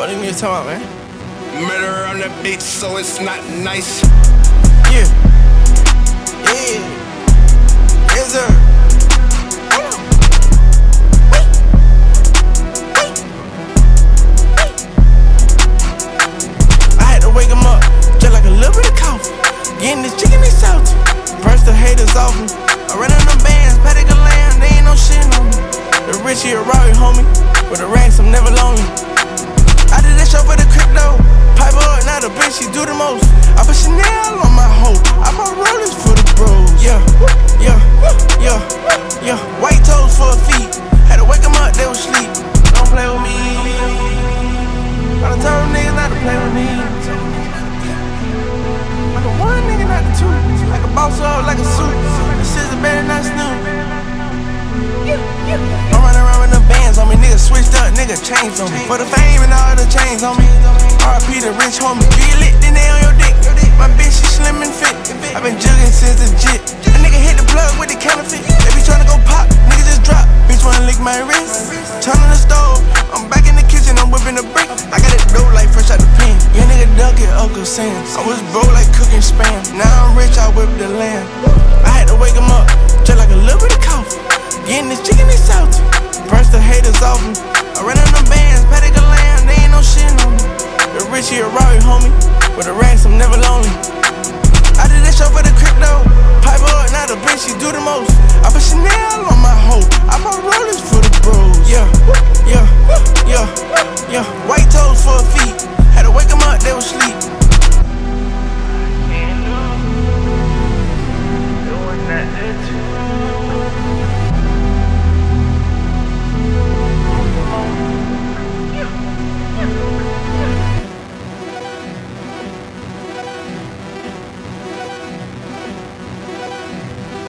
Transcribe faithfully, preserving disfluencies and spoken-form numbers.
What are you talking about, man? Murder on the beat, so it's not nice. Yeah. Yeah. Yes, sir. Hold on. Wait. Wait. Wait. I had to wake him up, just like a little bit of coffee. Getting this chicken, they salty. Press the haters off me. I ran in them bands, Patty the lamb, they ain't no shit on me. The Richie a Rory, homie. With the racks, I'm never lonely. I did that show for the crypto. Pipe up, now the bitch, she do the most. I put Chanel on my hoe. I bought rollers for the bros. Yeah, yeah, yeah, yeah. White toes for a feet. Had to wake them up, they was sleep. Don't play with me. I done told them niggas not to play with me. I'm the one nigga, not the two. Like a boss up, like a suit. The scissor better not snoop. I'm running around with the bands on me, nigga switched up, nigga changed on me. For the fame and all the chains on me. R I P the rich homie. Do you lit, then they on your dick. My bitch, she slim and fit. I been jugging since the jit. A nigga hit the plug with the counterfeit. They be tryna go pop, nigga just drop. Bitch wanna lick my wrist. Turn on the stove, I'm back in the kitchen, I'm whipping the brick. I got it dope like fresh out the pen. Yeah, nigga duck it, Uncle Sam. I was broke like cooking spam. Now I'm rich, I whip the lamb. I had to wake him up, just like a little bit of coffee. Getting this chicken, they salty. Press the haters off me. I ran in them bands, Patty the lamb, they ain't no shit on me. The Richie a Rory, homie. With the racks, I'm never lonely. I did that show for the crypto. Pipe up, now the bitch, she do the most. I put Chanel on my hoe. I bought rollers for the bros. Yeah.